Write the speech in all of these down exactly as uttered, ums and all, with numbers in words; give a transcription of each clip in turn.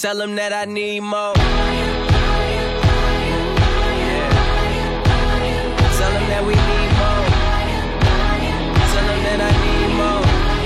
Tell them that I need more. Tell them that we need more. Tell them that I need more.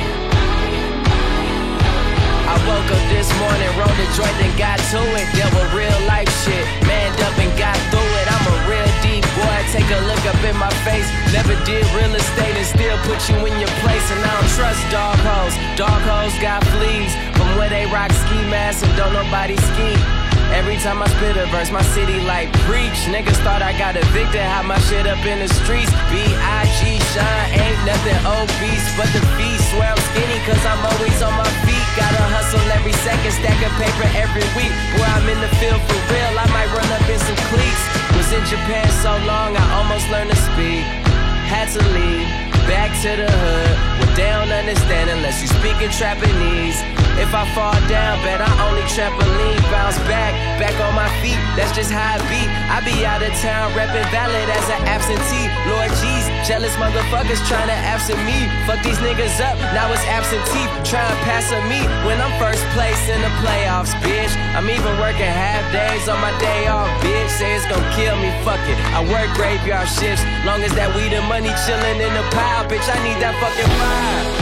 I woke up this morning, rolled a joint and got to it. Dealt with real life shit, manned up and got through it. I'm a real deep boy, take a look up in my face. Never did real estate and still put you in your place. And I don't trust dog hoes, dog hoes got fleas from where they rock ski masks and don't nobody ski. Every time I spit a verse, my city like preach. Niggas thought I got evicted, had my shit up in the streets. B I G shine, ain't nothing obese but the feet. Swear I'm skinny cause I'm always on my feet. Gotta hustle every second, stacking paper every week. Boy, I'm in the field for real, I might run up in some cleats. Was in Japan so long, I almost learned to speak. Had to leave, back to the hood. Well, they don't understand unless you speak in Japanese. If I fall down, bet I only trampoline. Bounce back, back on my feet, that's just how I be. I be out of town, reppin' valid as an absentee. Lord jeez, jealous motherfuckers tryna absent me. Fuck these niggas up, now it's absentee. Tryin' pass on me when I'm first place in the playoffs, bitch. I'm even working half days on my day off, bitch. Say it's gon' kill me, fuck it. I work graveyard shifts, long as that weed and money chillin' in the pile, bitch. I need that fucking vibe.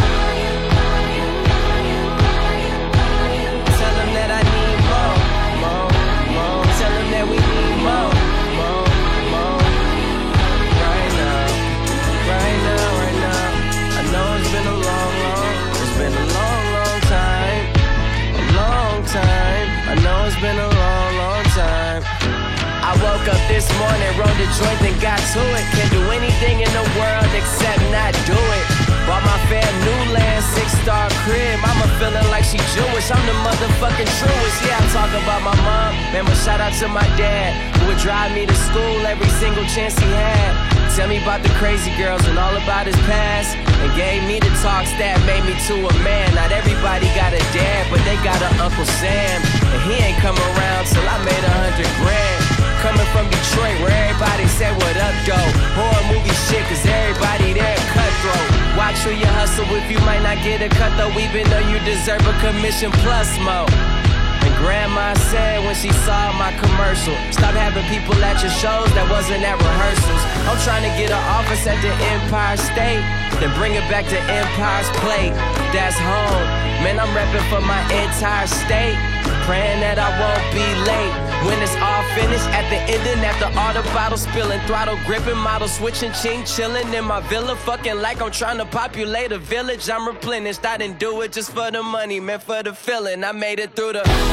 We need more, more, more. Right now, right now, right now. I know it's been a long, long, it's been a long, long time, a long time. I know it's been a long, long time. I woke up this morning, rolled a joint and got to it. Can't do anything in the world except not do it. Bought my fam new land, six-star crib. Mama feeling like she Jewish, I'm the motherfucking truest. Yeah, I talk about my mom, man, but shout out to my dad, who would drive me to school every single chance he had. Tell me about the crazy girls and all about his past, and gave me the talks that made me to a man. Not everybody got a dad, but they got an Uncle Sam, and he ain't come around till I made a hundred grand. Coming from Detroit, where everybody say what up, though. Horror movie shit, cause everybody there cutthroat. Watch who you hustle with, you might not get a cut though, even though you deserve a commission plus more. And grandma said when she saw my commercial, stop having people at your shows that wasn't at rehearsals. I'm trying to get an office at the Empire State, then bring it back to Empire's Plate. That's home, man, I'm repping for my entire state, praying that I won't be late. When it's all finished, at the ending, after all the bottles spilling, throttle gripping, model switching, ching chilling in my villa, fucking like I'm trying to populate a village. I'm replenished, I didn't do it just for the money, meant for the feeling. I made it through the. Tell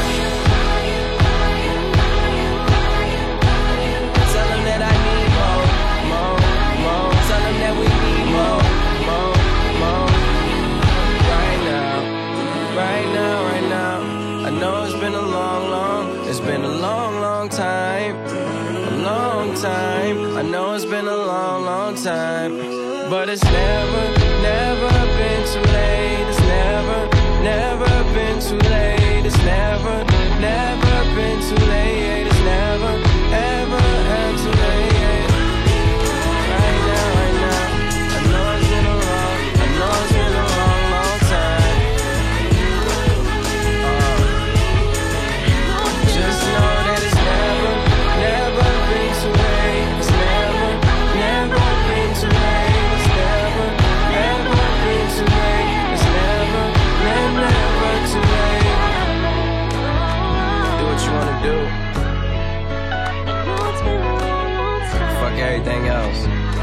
them that I need more, more, more. Tell them that we need more, more, more. Right now, right now, right now. I know it's been a long, long, it's been a long, long time, a long time. I know it's been a long, long time, but it's never, never been too late. It's never, never been too late. It's never, never been too late. It's never, ever, ever too late. Right now, right now, I know it's been a long, I know it's been a long, long time. Just know that it's never, never been too late. It's never, never been too late. It's never, never been too late. It's never, never, never too late. Do what you wanna do. Fuck everything else.